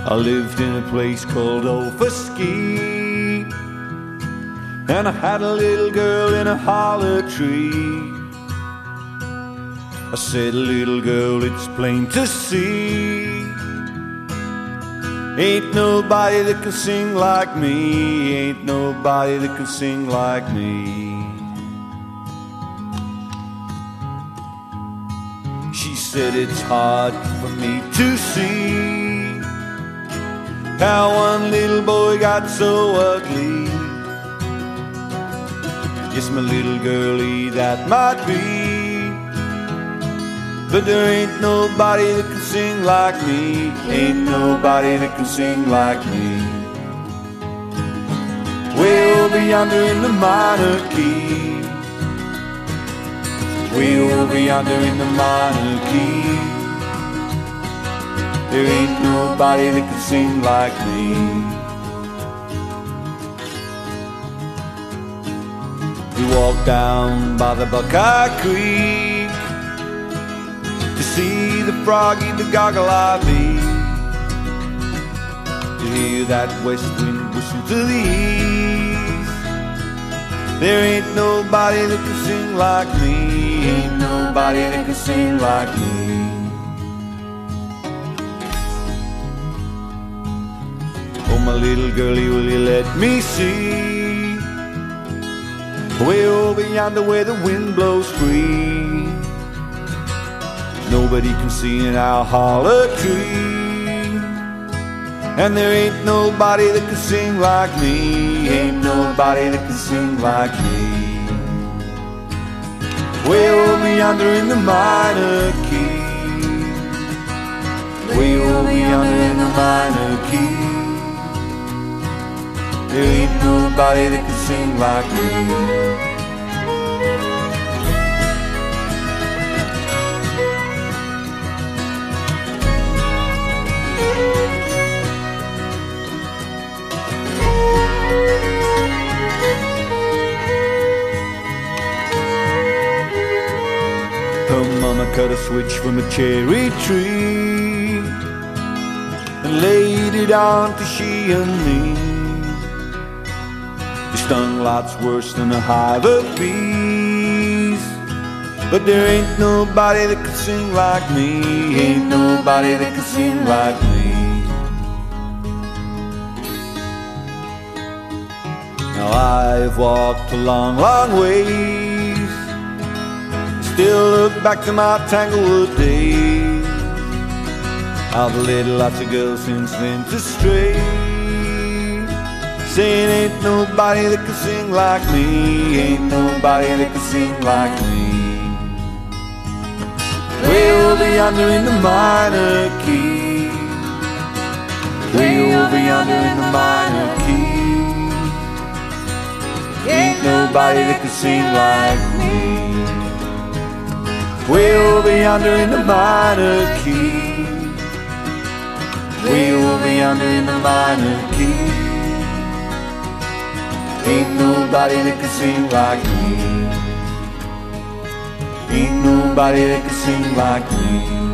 I lived in a place called Offaskee, and I had a little girl in a holler tree. I said, little girl, it's plain to see, ain't nobody that can sing like me, ain't nobody that can sing like me. She said, it's hard for me to see how one little boy got so ugly. Yes, my little girlie, that might be, but there ain't nobody that can sing like me, ain't nobody that can sing like me. Way over yonder in the minor key, way over yonder in the minor key, there ain't nobody that can sing like me. We walked down by the Buckeye Creek to see the froggy, the goggle-eye bee, to hear that west wind whistle to the east. There ain't nobody that can sing like me, ain't nobody that can sing like me. Oh, my little girlie, will you let me see way over yonder where the wind blows free? Nobody can see in our holler tree, and there ain't nobody that can sing like me, ain't nobody that can sing like me. Way over yonder in the minor key, way over yonder in the minor key, there ain't nobody that can sing like me. Her mama cut a switch from a cherry tree and laid it on to she and me. It stung lots worse than a hive of bees, but there ain't nobody that can sing like me, ain't nobody that can sing like me. Now I've walked a long, long ways, still look back to my Tanglewood days. I've led lots of girls since then to stray, saying ain't nobody that can sing like me, ain't nobody that can sing like me. Way over yonder in the minor key, way over yonder in the minor key, ain't nobody that can sing like me. Way over yonder in the minor key, way over yonder in the minor key, ain't nobody that can sing like me, ain't nobody that can sing like me.